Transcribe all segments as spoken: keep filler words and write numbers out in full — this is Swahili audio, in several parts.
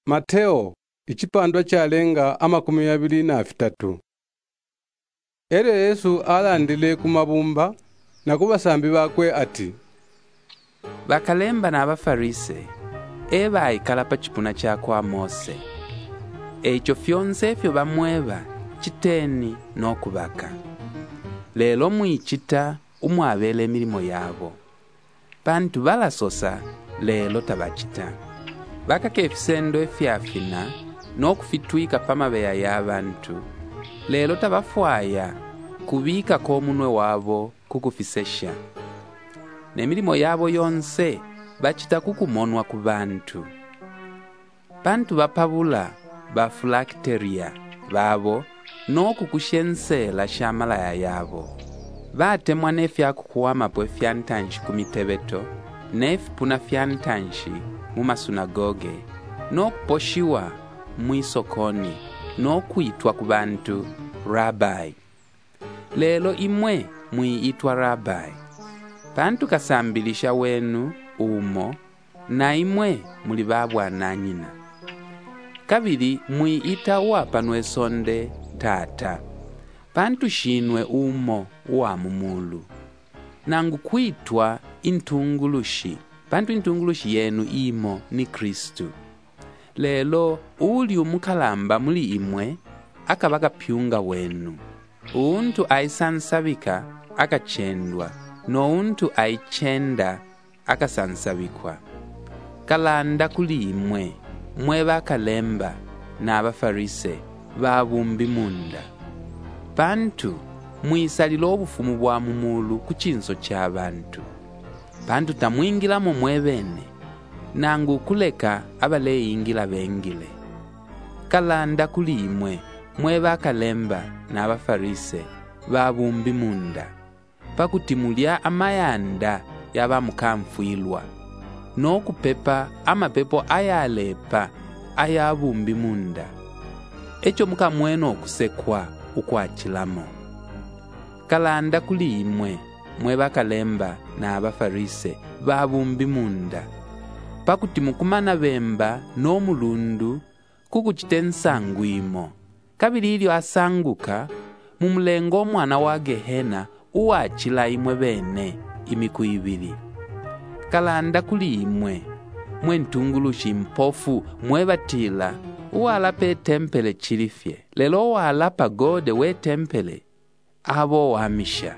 Mateo ichipandwa chalenga amakumi abiri na fitatu. Ere Yesu alandile kumabumba na kubasambi bakwe ati, bakalemba na abafarise eba ikala pa chipuna cha kwa Mose. Echo fyonse fyo bamweba chiteni n'okubaka. Lelo mwichita umwabele emilimo yabo. Bantu balasosa lelo tabachita. Bakaka efisendo efyafina n'okufitwika pamabeya y'abantu. Lelo tabafwaya kubika k'omunwe wabo kukufisesha. N'emilimo yabo yonse bachita kukumonwa ku bantu. Bantu bapabula bafulakteria babo n'okukushensela shamalaya yabo. Batemwa n'efyakukuwamapo efyantanshi kumitebeto n'efipuna fyantanshi mu masunagoge n'okuposhiwa mwisokoni n'okwitwa ku bantu Rabai. Lelo imwe mwiitwa Rabai. Bantu kasambilisha wenu umo na imwe muli babwana nyina. Kabili mwiita wapa nwesonde tata. Bantu shinwe umo wa mumulu. Nangu kuitwa intungulushi. Bantu intungulushi yenu imo ni Kristu. Lelo uli umukalamba muli imwe akabaka pyunga wenu. Untu aisansabika akachendwa no untu aichenda akasansabikwa. Kalanda kuli imwe mwe bakalemba na abafarise babumbi munda. Bantu mwisalila obufumu bwa mumulu ku chinso ky'abantu. Bantu tamwingilamo mwebene nangu kuleka abaleyingila bengile. Kalanda kuli imwe mwe bakalemba na abafarise babumbi munda pakutimulya amayanda yabamukamfwilwa n'okupepa amapepo ayalepa ayabumbi munda. Echo mukamwena okusekwa ukwachilamo. Kalanda kuli imwe mwe bakalemba na abafarise babumbi munda pakuti mukumana bemba n'omulundu kukuchitensangu imo. Kabili ilyo asanguka mumulengo omwana wa Gehena uwachila imwe bene imiku ibili. Kalanda kuli imwe mwe ntungulushi mpofu mwe batila uwalapa etempele chilifye. Lelo uwalapa gode we tempele abo wamisha.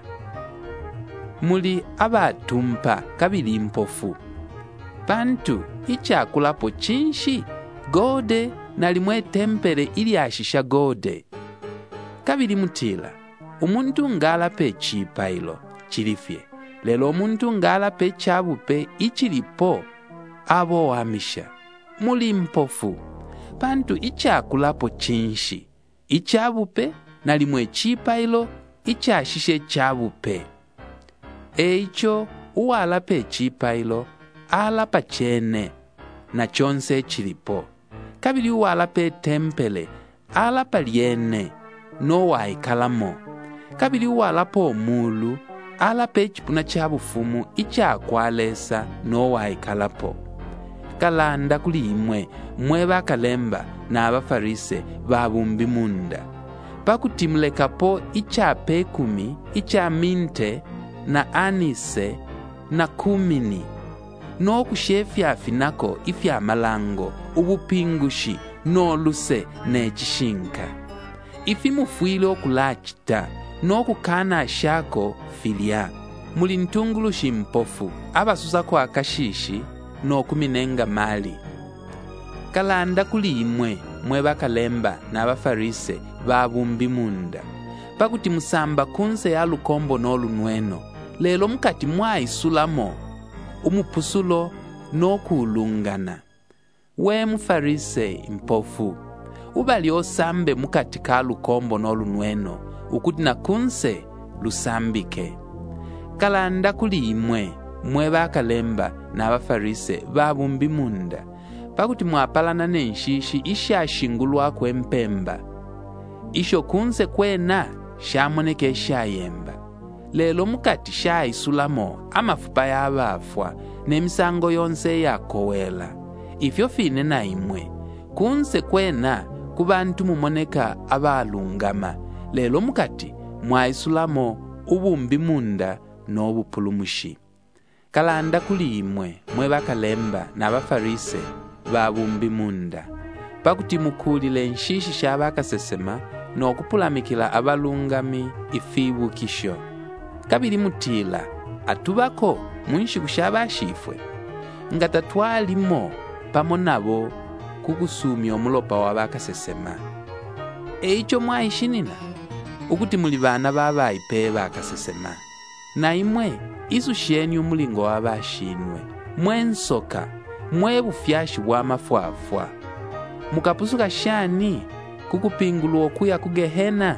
Muli abatumpa kabili mpofu. Bantu ichakulapo chinshi gode na limwe tempele ili ashisha gode. Kabili mutila umuntu ngalape chipa ilo chilifye. Lelo umuntu ngalape chabupe ichilipo abo wamisha. Muli mpofu. Bantu ichakulapo chinshi ichabupe na limwe chipa ilo ichashishe chabupe. Eicho uwalape chipa ilo alapa chene na chonse chilipo. Kabili uwalape tempele alapa liene no waikalamo. Kabili uwalapo omulu alape chipuna chabufumu ichakwalesa no waikalapo. Kalanda kuli imwe mwe bakalemba na abafarise babumbi munda pakutimulekapo ichape kumi icha minte na anise na kumini no kushefyafi nako ifya malango ubupingushi no luse ne chishinka. Ifi mufwile okulachita no kukana shako filia. Muli ntungulushi mpofu abasusa kwa kashishi no kuminenga mali. Kalanda kuli imwe mwe bakalemba na abafarise babumbi munda pakuti musamba kunse ya lukombo no lunweno. Lelo mukati mwaisulamo umupusulo no kulungana. We mufarise mpofu ubali osambe mukati ka lukombo no lunweno ukuti na kunse lusambike. Kalanda kuli imwe mwe bakalemba na abafarise babumbi munda pakuti mwapalana nenshishi ishashingulwa kwempemba. Isho kunse kwena shamoneke shayemba. Lelo mukati shaisulamo amafupa y'abafwa n'emisango yonse yakowela. Ifyo fine na imwe kunse kwena ku bantu mumoneka abalungama, lelo mukati mwaisulamo ubumbi munda n'obupulumushi. Kalanda kuli imwe mwe bakalemba n'abafarise babumbi munda, pakuti mukulile nshishi sha bakasesema n'okupulamikila abalungami ifibukisho. Kabili mutila atubako munshiku sha bashifwe, nga tatwalimo pamo nabo kukusumya omulopa wa bakasesema. Eicho mwaishinina ukuti muli bana babayipe bakasesema, na imwe isushyeni umulingo wabashinwe, mwensoka mwe bufyashi bwa mafwafwa. Mukapusuka shani kukupingulwa okuya kugehena?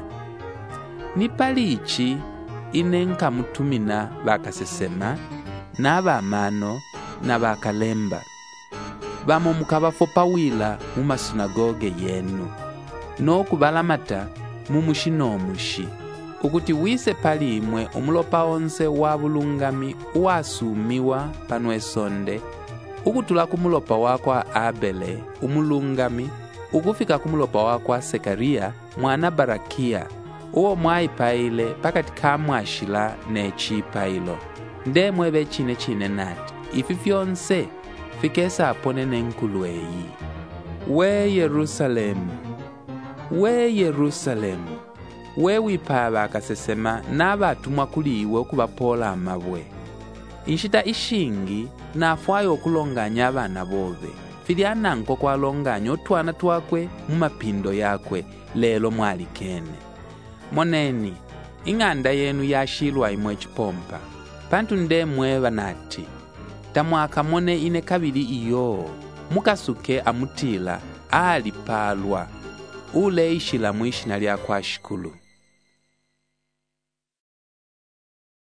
Nipalichi inenka mutumina bakasesema n'abamano n'abakalemba, bamo mukabafopa wila mu masinagoge yenu, n'okubalamata mumushi n'omushi, ukuti wise pali imwe omulopa onse wa bulungami wasumiwa panwesonde, ukutula kumulopa wakwa Abele umulungami, ukufika kumulopa wakwa Sekaria mwana Barakia, uwo mwaipaile pakati kamwashila nechipailo. Nde mwebe chine chine nati, ifi fyonse fikesa apone nenkulueyi. We Yerusalemu, we Yerusalemu, we wipa bakasesema n'abatumwa kuli iwe okubapola amabwe. Inshita ishingi nafwayo okulonganya abana bobe, filyananko kwalonganya otwana twakwe mumapindo yakwe, lelo mwalikene. Moneni, inganda yenu yashilwa imwe chipompa, pantu nde mweba nati, tamwaka mone ine kabili iyo, mukasuke amutila ali palwa, ule ishila mwishina lya kwa shikulu.